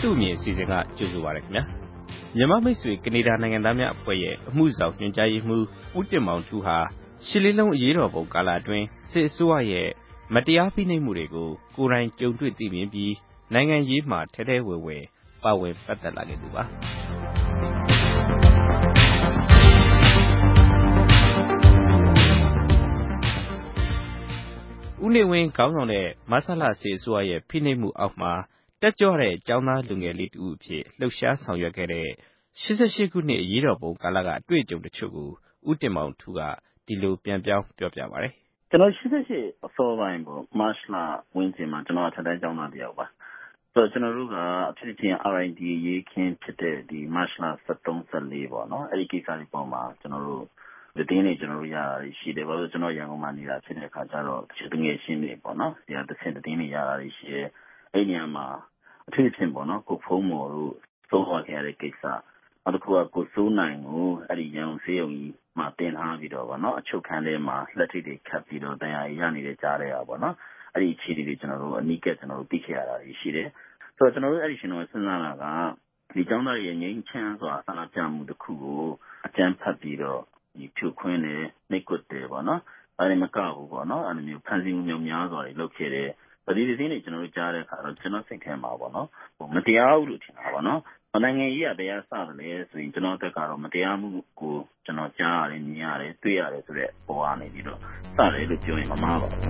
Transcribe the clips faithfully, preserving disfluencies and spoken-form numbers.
တူမြင်စီစဉ်ကကြိုဆိုပါရခင်ဗျာမြန်မာမိတ်ဆွေကနေဒါနိုင်ငံသားများအဖွဲ့ရဲ့အမှုဆောင်ညွှန်ကြားရေးမှူးဦးတင်မောင်ထူးဟာရှစ်လေးလုံးအရေးတော်ပုံကာလအတွင်းစစ်အစိုးရရဲ့မတရားဖိနှိပ်မှုတွေကိုကိုယ်တိုင်ကြုံတွေ့သိမြင်ပြီးနိုင်ငံရေးမှာထဲထဲဝယ်ဝယ်ပါဝင်ပတ်သက်လာခဲ့သူပါဦးနေဝင်းခေါင်းဆောင်တဲ့မဆလစစ်အစိုးရရဲ့ဖိနှိပ်မှုအောက်မှာတက်ကြွတဲ့ကျောင်းသားလူငယ်လေးတူအဖြစ်လှုပ်ရှားဆောင်ရွက်ခဲ့တဲ့ရှစ်ရှစ်ခုနှစ်အရေးတော်ပုံကာလကအတွေ့အကြုံတချို့ကိုဦးတင်မောင်ထူးကဒီလိုပြန်ပြောင်းပြောပြပါရယ်ကျွန်တော်ရှစ်ရှစ်အစောပိုင်းပေါ့မတ်လဝင်းကျင်မှာကျွန်တော်အထက်တန်းကျောင်းသားတယောက်ပါဆိုတော့ကျွန်တော်တို့ကအဖြစ်ချင်း R I D ရေးခင်းဖြစ်တဲ့ဒီမတ်လ ၁၃ ၁၄ပေါ့နော်အဲ့ဒီကိစ္စတွေပေါ်မှာကျွန်တော်တို့ဒီတင်းနေကျွန်တော်တို့ရတာရှိတယ်ဘာလို့ကျွန်တော်ရန်ကုန်မှာနေတာဖြစ်တဲ့အခါကျတော့တကယ်ရှင်းနေပေါ့နော်ဒီကတစ်ဆင့်တင်းနေရတာရှိတယ်အဲ့ဒီနေရာမှာအထူးဖြင့်ပေါ့နော်ကိုဖုံးမော်တို့သုံးဟောခဲ့ရတဲ့ကိစ္စနောက်တစ်ခုကကိုစိုးနိုင်ကိုအဲ့ဒီရန်ကုန်စေယုံကြီးမှာတင်ထားပြီးတော့ပေါ့နော်အချုပ်ခန်းထဲမှာလက်ထိပ်တွေခတ်ပြီးတော့တရားရနေတဲ့ကြားတဲ့အားပေါ့နော်အဲ့ဒီအခြေအနေတွေကျွန်တော်တို့အနီးကပ်ကျွန်တော်တို့သိခဲ့ရတာရှိတယ်ဆိုတော့ကျွန်တော်တို့အဲ့ဒီရှင်တော်စဉ်းစားတာကဒီကျောင်းသားရဲ့ငြိမ်းချမ်းစွာဆန္ဒပြမှုတစ်ခုကိုအကြမ်းဖက်ပြီးတော့ဒီဖြိုခွင်းတယ်နှိပ်ကွက်တယ်ပေါ့နော်အဲ့ဒီမကဘူးပေါ့နော်အဲ့လိုမျိုးဖန်ဆီးမှုမျိုးများစွာတွေလုပ်ခဲ့တယ်ပဒီဒီစင်းတွေကျွန်တော်တို့ကြားတဲ့အခါတော့ကျွန်တော်စိတ်ထဲမှာပေါ့နော်ဟိုမတရားဘူးလို့ထင်တာပေါ့နော်နိုင်ငံရေးကတရားစတယ်ဆိုရင်ကျွန်တော်တက်ကတော့မတရားမှုကိုကျွန်တော်ကြားရတယ်မြင်ရတယ်တွေ့ရတယ်ဆိုတဲ့ပေါ်ကနေပြီးတော့စတယ်လို့ပြောရင်မမှားပါဘူး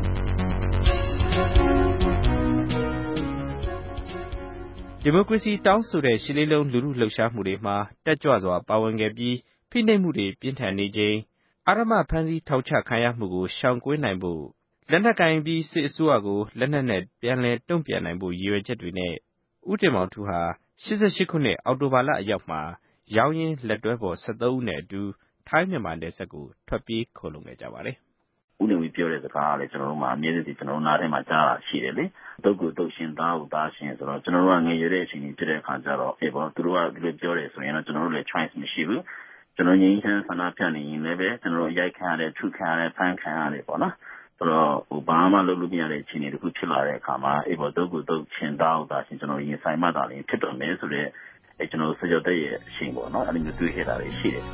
ဒီမိုကရေစီတောင်းဆိုတဲ့ရှစ်လေးလုံးလူထုလှုပ်ရှားမှုတွေမှာတက်ကြွစွာပါဝင်ခဲ့ပြီးဖိနှိပ်မှုတွေပြင်းထန်နေခြင်းအာရမဖမ်းဆီးထောက်ချခံရမှုကိုရှောင်ကွင်းနိုင်ဖို့လက်နက်ကင်ပြီးစစ်အစိုးရကိုလက်နက်နဲ့ပြန်လည်တုံ့ပြန်နိုင်ဖို့ရည်ရွယ်ချက်တွေနဲ့ဦးတင်မောင်ထူးဟာရှစ်ရှစ်ခုနှစ်အောက်တိုဘာလအရောက်မှာရောင်းရင်းလက်တွဲပေါ်၁၃ဦးနဲ့အတူထိုင်းမြန်မာနယ်စပ်ကိုထွက်ပြေးခိုလုံခဲ့ကြပါတယ်ဦးနေဝီပြောတဲ့စကားကလည်းကျွန်တော်တို့မှာအမြဲတည်းကျွန်တော်တို့နားထဲမှာကြားတာရှိတယ်လေတုတ်ကိုတုတ်ရှင်သားကိုသားရှင်ဆိုတော့ကျွန်တော်တို့ကငယ်ရွယ်တဲ့အချိန်ကြီးဖြစ်တဲ့အခါကျတော့အေးပေါ့သူတို့ကဒီလိုပြောတယ်ဆိုရင်တော့ကျွန်တော်တို့လည်း choice မရှိဘူးကျွန်တော်ငြိမ်းချမ်းဆန္ဒပြနေရင်လည်းပဲကျွန်တော်တို့ရိုက်ခံရတယ်ထုခံရတယ်ဖမ်းခံရတယ်ပေါ့နော်ဆိုတော့ဟိုဘာမှလုပ်လို့မရတဲ့အခြေအနေတစ်ခုဖြစ်လာတဲ့အခါမှာအေးပေါ့တုတ်ကိုတုတ်ရှင်သားကိုသားရှင်ကျွန်တော်ရင်ဆိုင်မှသာလျှင်ဖြစ်တော့မယ်ဆိုတော့အဲကျွန်တော်စကြတဲ့ရဲ့အရှင်ပေါ့နော်အဲ့ဒီမျိုးတွေ့ခဲ့တာလေးရှိတယ်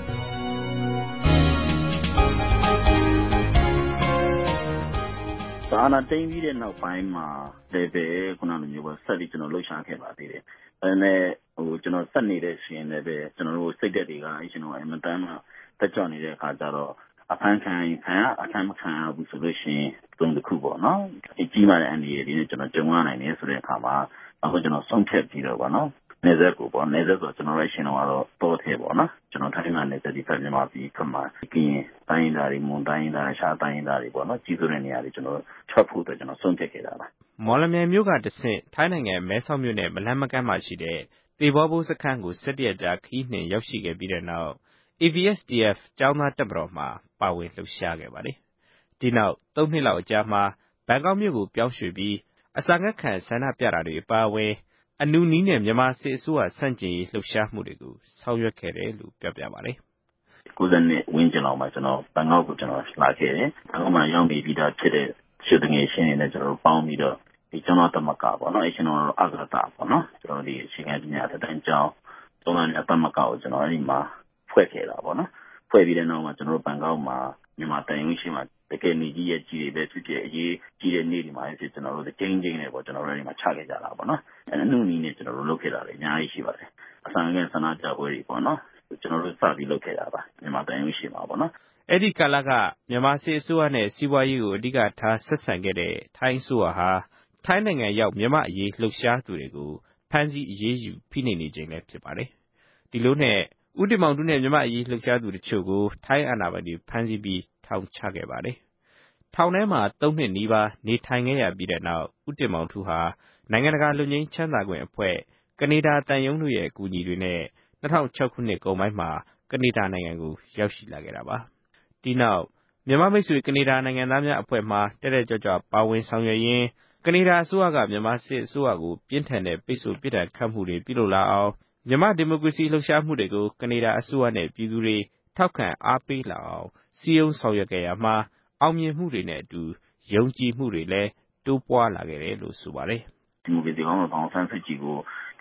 ဒါနာတင်းပြီးတဲ့နောက်ပိုင်းမှာလည်းပဲခုနလိုမျိုးပဲဆက်ပြီးကျွန်တော်လှုပ်ရှားခဲ့ပါသေးတယ်။ဒါပေမဲ့ဟိုကျွန်တော်ဆက်နေတဲ့ရှင်လည်းပဲကျွန်တော်တို့စိတ်သက်တွေကအဲကျွန်တော်အမတန်းမှတက်ကြွနေတဲ့အခါကျတော့အဖမ်းခံရင်ခံအဖမ်းမခံဘူးဆိုလို့ရှိရင်တုံးတစ်ခုပေါ့နော်။အကြီးမားတဲ့အန်ဒီရဲ့ဒီနေ့ကျွန်တော်ကြုံရနိုင်တယ်ဆိုတဲ့အခါမှာအခုကျွန်တော်ဆုံးဖြတ်ပြီးတော့ပေါ့နော်။နေဆက်ကိုပေါ့နေဆက်ဆိုကျွန်တော်ရဲ့ရှင်တော်ကတော့တောထဲပေါ့နော်ကျွန်တော်ထိုင်းကနေဆက်ဒီဖက်မြန်မာပြည်ဖက်မှာကင်းတိုင်းသားတွေမွန်တိုင်းသားရှားတိုင်းသားတွေပေါ့နော်ကြီးစိုးတဲ့နေရာတွေကျွန်တော်ထွက်ဖို့အတွက်ကျွန်တော်ဆုံးဖြတ်ခဲ့တာပါမော်လမြိုင်မြို့ကတဆင့်ထိုင်းနိုင်ငံမဲဆောက်မြို့နယ်မလန်းမကမ်းမှာရှိတဲ့တေဘောဘိုးစခန်းကို၁၁ရက်ကြာခီးနှင်ရောက်ရှိခဲ့ပြီးတဲ့နောက် A B S D F ကျောင်းသားတပ်မတော်မှာပါဝင်လှုပ်ရှားခဲ့ပါတယ်ဒီနောက်သုံးနှစ်လောက်အကြာမှာဘန်ကောက်မြို့ကိုပြောင်းရွှေ့ပြီးအစာငတ်ခံဆန္ဒပြတာတွေအပါအဝင်အနုနီးနဲ့မြန်မာစစ်အစိုးရဆန့်ကျင်ရေးလှုပ်ရှားမှုတွေကိုဆောင်ရွက်ခဲ့တယ်လို့ပြောပြပါတယ်ကိုယ်စနေဝင်းကျင်အောင်မှာကျွန်တော်ဘန်ကောက်ကိုကျွန်တော်လာခဲ့တယ်ဘန်ကောက်မှာရောက်ပြီးပြီးသားဖြစ်တဲ့ရှုပ်ငယ်ရှင်းနေတဲ့ကျွန်တော်ပေါင်းပြီးတော့ဒီကျွန်တော်တမကပေါ့နော်အဲကျွန်တော်အကတာပေါ့နော်ကျွန်တော်ဒီအချိန်ကပညာတန်းကျောင်းသုံးလနဲ့တမကကိုကျွန်တော်အဲဒီမှာဖွဲ့ခဲ့တာပေါ့နော်ဖွဲ့ပြီးတဲ့နောက်မှာကျွန်တော်ဘန်ကောက်မှာမြန်မာတိုင်ရုံးရှိမှာတကယ်နေကြီးရဲ့ကြီးတွေပဲဖြစ်ဖြစ်အရေးကြီးတဲ့နေ့ဒီမှာဖြစ်ကျွန်တော်တို့ကျင်းကျင်းနေပေါ့ကျွန်တော်တို့ဒီမှာချခဲ့ကြတာပေါ့နော်အဲအနုနီးနဲ့ကျွန်တော်တို့လုပ်ခဲ့တာလေအများကြီးရှိပါတယ်အစံငယ်ဆန္ဒပြပွဲတွေပေါ့နော်ကျွန်တော်တို့စပြီးလုပ်ခဲ့တာပါမြန်မာတိုင်ရုံးရှိမှာပေါ့နော်အဲ့ဒီကာလကမြန်မာစစ်အစိုးရနဲ့စီးပွားရေးကိုအဓိကထားဆက်ဆံခဲ့တဲ့ထိုင်းအစိုးရဟာထိုင်းနိုင်ငံရောက်မြန်မာအရေးလှုပ်ရှားသူတွေကိုဖမ်းဆီးအရေးယူဖိနှိပ်နေခြင်းလည်းဖြစ်ပါတယ်ဒီလိုနဲ့ဦးတင်မောင်ထူးနဲ့မြန်မာအရေးလှုပ်ရှားသူတချို့ကိုထိုင်းအာဏာပိုင်တွေဖမ်းဆီးပြီးထောင်ချခဲ့ပါတယ်ထောင်ထဲမှာသုံးနှစ်နီးပါးနေထိုင်ခဲ့ရပြီးတဲ့နောက်ဦးတင်မောင်ထူးဟာနိုင်ငံတကာလူငင်းချမ်းသာခွင့်အဖွဲ့ကနေဒါတန်ယုံတို့ရဲ့အကူအညီတွေနဲ့၂၀၀၆ခုနှစ်ကုန်ပိုင်းမှာကနေဒါနိုင်ငံကိုရောက်ရှိလာခဲ့တာပါဒီနောက်မြန်မာမိတ်ဆွေကနေဒါနိုင်ငံသားများအဖွဲ့မှတက်တက်ကြွကြွပါဝင်ဆောင်ရွက်ရင်းကနေဒါအစိုးရကမြန်မာစစ်အစိုးရကိုပြင်းထန်တဲ့ပိတ်ဆို့ပြစ်ဒဏ်ခတ်မှုတွေပြုလုပ်လာအောင်မြန်မာဒီမိုကရေစီလှုပ်ရှားမှုတွေကိုကနေဒါအစိုးရနဲ့ပြည်သူတွေထောက်ခံအားပေးလာအောင်စည်းရုံးဆောင်ရွက်ခဲ့ရမှာအောင်မြင်မှုတွေနဲ့အတူယုံကြည်မှုတွေလည်းတိုးပွားလာခဲ့တယ်လို့ဆိုပါတယ်ဒီမိုကရေစီကောင်ဆောင်ဆန်းစစ်ကြီးကို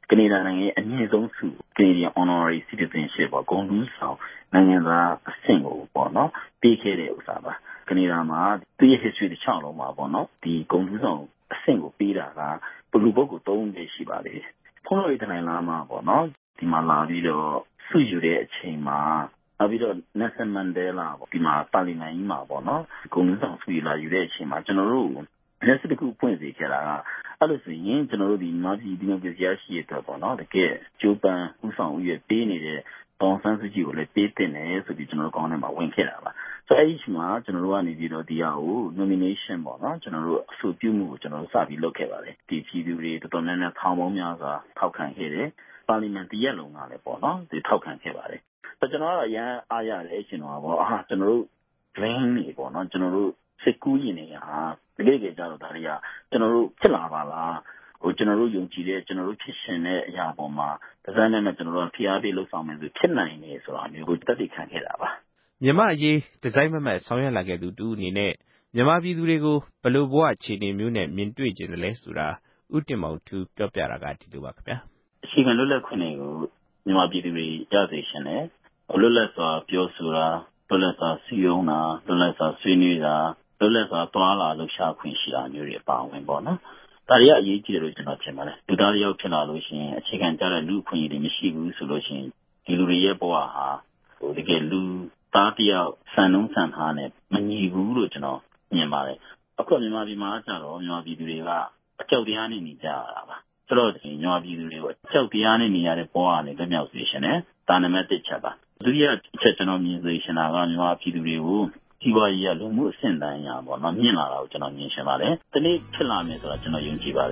ကနေဒါနိုင်ငံရဲ့အမြင့်ဆုံးဆု Canadian Honorary Citizenship ပေါ့ဂုဏ်ထူးဆောင်နိုင်ငံသားအဆင့်ကိုပေါ့နော်ပေးခဲ့တဲ့ဥစ္စာပါကနေဒါမှာသူရဲ့ history တစ်ချောင်းလုံးမှာပေါ့နော်ဒီဂုဏ်ထူးဆောင်အဆင့်ကိုပေးတာကဘလူပုဂ္ဂိုလ်သုံးပဲရှိပါလေဖုန်းတော်ရေးတိုင်းလာမှာပေါ့နော်ဒီမှာလာပြီးတော့ဆုယူတဲ့အချိန်မှာနောက်ပြီးတော့ Nelson Mandela ပေါ့ဒီမှာပါလီမန်ကြီးမှာပေါ့နော်ဂုဏ်ထူးဆောင်ဆုယူလာယူတဲ့အချိန်မှာကျွန်တော်တို့လက်စစ်တစ်ခုဖွင့်စေခဲ့တာကအဲ့လိုဆိုရင်ကျွန်တော်တို့ဒီမြန်မာပြည်ဒီမိုကရေစီရရှိရတဲ့ပေါ့နော်တကယ်ကျိုးပန်းဥဆောင်ဥရဲ့ပေးနေတဲ့တောင်ဆန်းစုကြည်ကိုလည်းပေးတင်တယ်ဆိုပြီးကျွန်တော်တို့ကောင်းထဲမှာဝင်ခဲ့တာပါဆိုတော့အဲ့ဒီမှာကျွန်တော်တို့ကနေပြီးတော့ဒီဟာကို nomination ပေါ့နော်ကျွန်တော်တို့အဆိုပြုမှုကိုကျွန်တော်တို့စပြီးလုပ်ခဲ့ပါတယ်ဒီပြည်သူတွေတော်တော်များများထောင်ပေါင်းများစွာထောက်ခံခဲ့တယ်ပါလီမန်တရက်လုံးကလည်းပေါ့နော်ဒီထောက်ခံခဲ့ပါတယ်ဆိုတော့ကျွန်တော်ကတော့အရင်အားရတယ်ရှင်တော်ပေါ့အာကျွန်တော်တို့ dream တွေပေါ့နော်ကျွန်တော်တို့စိတ်ကူးရင်နေဟာတကယ်ကြတော့ဒါတွေကကျွန်တော်တို့ဖြစ်လာပါလားဟိုကျွန်တော်တို့ယုံကြည်တဲ့ကျွန်တော်တို့ဖြစ်ရှင်တဲ့အရာပေါ်မှာဒီဇိုင်းနဲ့ကျွန်တော်တို့ဖိအားပေးလှုပ်ဆောင်မယ်ဆိုဖြစ်နိုင်နေဆိုတာမျိုးကိုတက်တည်ခံခဲ့တာပါမြန်မာအရေးဒီဇိုင်းမမတ်ဆောင်ရွက်လာခဲ့သူတူအနေနဲ့မြန်မာပြည်သူတွေကိုဘယ်လိုဘဝအခြေအနေမျိုးနဲ့မြင်တွေ့ကျင်တယ်လဲဆိုတာဥတင်မောင်သူပြောပြတာကဒီလိုပါခင်ဗျာအခြေခံလွတ်လပ်ခွင့်တွေကိုမြန်မာပြည်သူတွေရစေရှင်တယ်လွတ်လပ်စွာပြောဆိုတာလွတ်လပ်စွာစီယုံတာလွတ်လပ်စွာဆွေးနွေးတာလွတ်လပ်စွာတွာလာလှုပ်ရှားခွင့်ရှိတာမျိုးတွေအပါအဝင်ပေါ့နော်ဒါတွေကအရေးကြီးတယ်လို့ကျွန်တော်ထင်ပါတယ်လူသားတယောက်ဖြစ်လာလို့ရှိရင်အခြေခံကြတဲ့လူအခွင့်အရေးတွေမရှိဘူးဆိုလို့ရှိရင်ဒီလူတွေရဲ့ဘဝဟာဟိုတကယ်လူသားတယောက်ဆန်နှုံးဆန်ထားနဲ့မညီဘူးလို့ကျွန်တော်မြင်ပါတယ်အခုမြန်မာပြည်မှာကျတော့မြန်မာပြည်သူတွေကအကြောက်တရားနဲ့နေကြရတာပါဆိုတော့ဒီမြန်မာပြည်သူတွေကိုအကြောက်တရားနဲ့နေရတဲ့ဘဝကနေလွတ်မြောက်စေရှင်တယ်ဒါနံပါတ်တစ်ချက်ပါဒုတိယအချက်ကျွန်တော်မြင်စေရှင်တာကမြန်မာပြည်သူတွေကိုဒီဘဝကြီးရလူမှုအဆင့်တန်းရပါတော့မြင်လာတာကိုကျွန်တော်မြင်ရှင်ပါတယ်ဒီနေ့ဖြစ်လာမယ်ဆိုတာကျွန်တော်ယုံကြည်ပါတယ်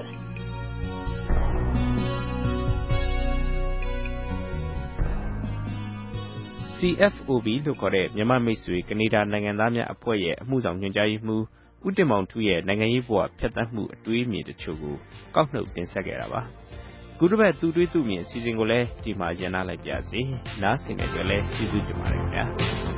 C F O B လို့ခေါ်တဲ့မြန်မာမိတ်ဆွေကနေဒါနိုင်ငံသားများအဖွဲ့ရဲ့အမှုဆောင်ညွှန်ကြားရေးမှူးဦးတင်မောင်ထူးရဲ့နိုင်ငံရေးဘဝဖြတ်သန်းမှုအတွေးအမြင်တချို့ကိုကောက်နှုတ်တင်ဆက်ခဲ့တာပါခုတစ်ပတ်သူတွေးသူမြင်အစီအစဉ်ကိုလည်းဒီမှာရန်နာလိုက်ပါရစေနားဆင်ကြကြလဲကျေးဇူးတင်ပါတယ်ခင်ဗျာ